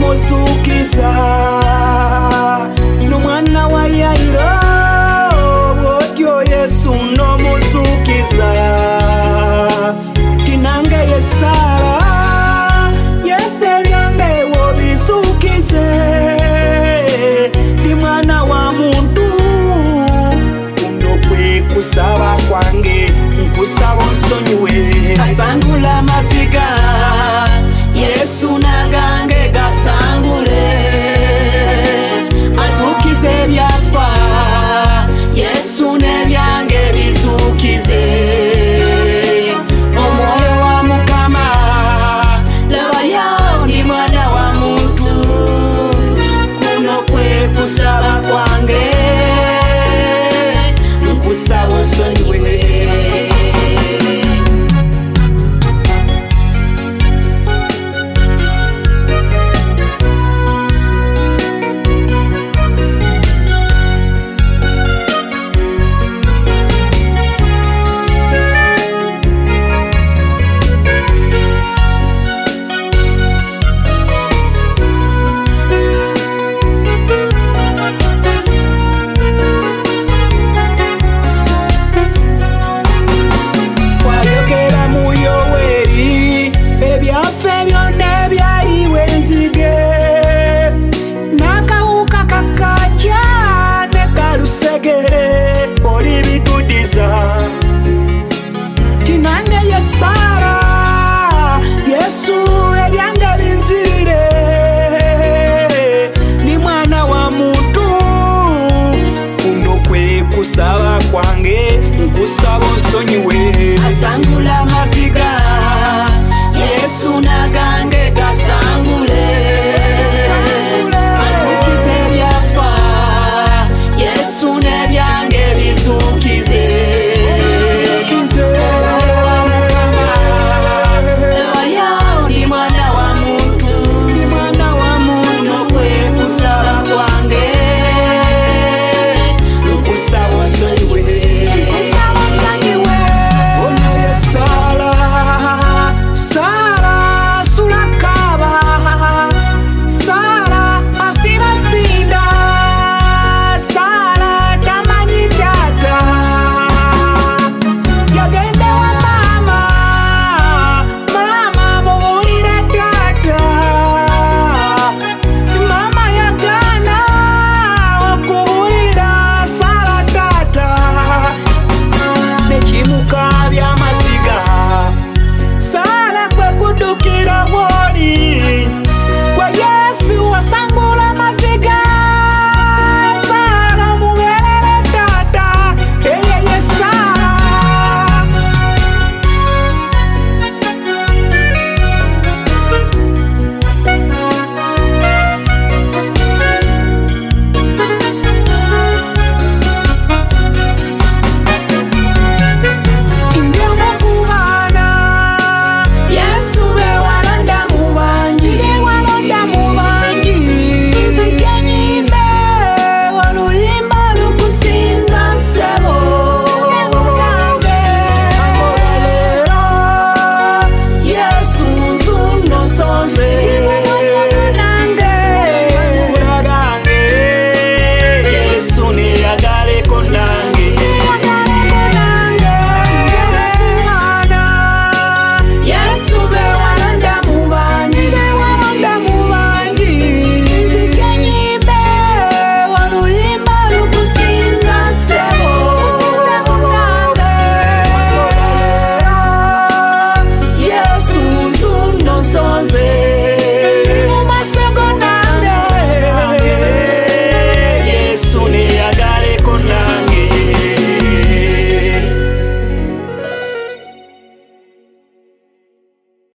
muzukiza n'umwana wa Yairo bwotyo Yesu no muzukiza tinange yesara yese byange wo bizukize ni mwana wa muntu unokwe kusaba kwange nkusaba nsonyiwe asangula maziga Yesu nagange gasangule azukize byafa Yesu nebyange bizukize omwoyo wa Mukama laba yawo ni mwana wa muntu kuno kwe kusaba kwange nkusaba nsonyiwe tinange yesara Yesu ebyange binzire ni mwana wa muntu kuno kwe kusaba kwange nkusaba nsonyiwe asangula mazi